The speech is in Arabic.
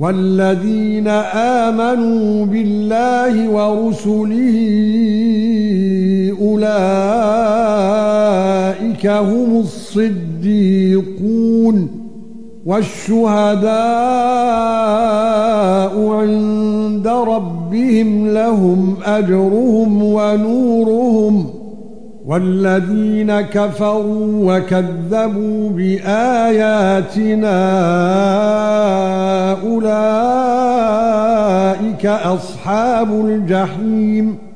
والذين آمنوا بالله ورسله أولئك هم الصديقون والشهداء عند ربهم لهم أجرهم ونورهم والذين كفروا وكذبوا بآياتنا أولئك أصحاب الجحيم